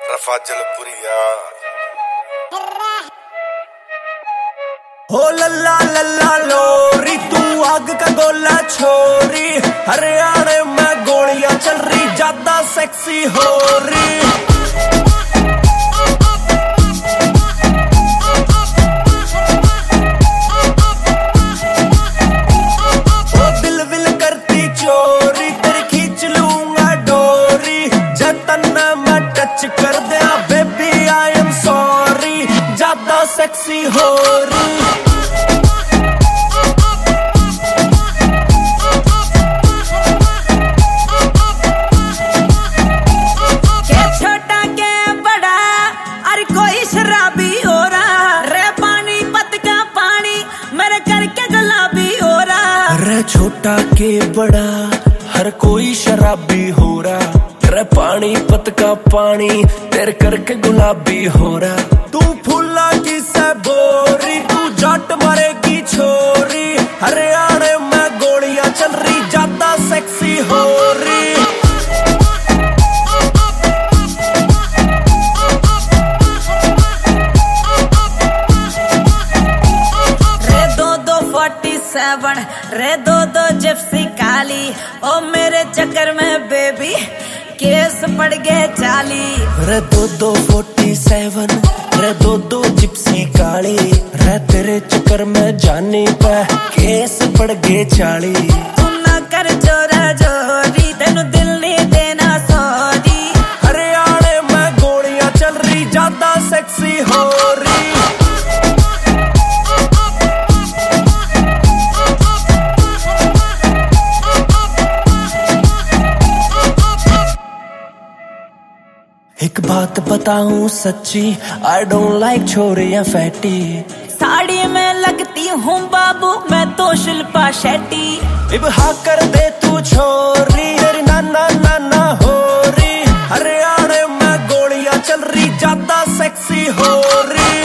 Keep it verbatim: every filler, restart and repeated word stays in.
रफाजलपुरिया हो लल्ला लल्ला लोरी तू आग का गोला छोरी, हरियाणा में गोलियां चल रही ज्यादा सेक्सी हो रही। सेक्सी हो रही के छोटा के बड़ा अरे कोई शराबी हो रहा रे, पानी पत का पानी मेरे करके गुलाबी हो रहा रे। छोटा के बड़ा हर कोई शराबी हो रहा रे, पानी पत का पानी तेरे करके गुलाबी हो रहा। तू फूला की से बोरी तू जट मरेगी छोरी, हरियाणा में गोलियां चल रही ज्यादा सेक्सी हो रही। रे दो दो फोर्टी सेवन रे दो दो जिप्सी काली, ओ मेरे चक्कर में बेबी केस पड़ गए चाली। रे दो दो फोर्टी सेवन रे दो दो जिप्सी काली, रे तेरे चक्कर में जाने पे केस पड़ गए चाली। तू ना कर जोरा जोरी तेनू दिल नहीं देना सॉरी, हरियाणा में गोलियां चल रही ज्यादा सेक्सी हो रही। एक बात बताऊं सच्ची, आई डोंट लाइक छोरियां फैटी। साड़ी में लगती हूँ बाबू मैं तो शिल्पा शेट्टी। इब हाँ कर दे तू छोरी तेरी नाना नाना हो रही, हरियाणा में गोलियां चल रही ज्यादा सेक्सी हो रही।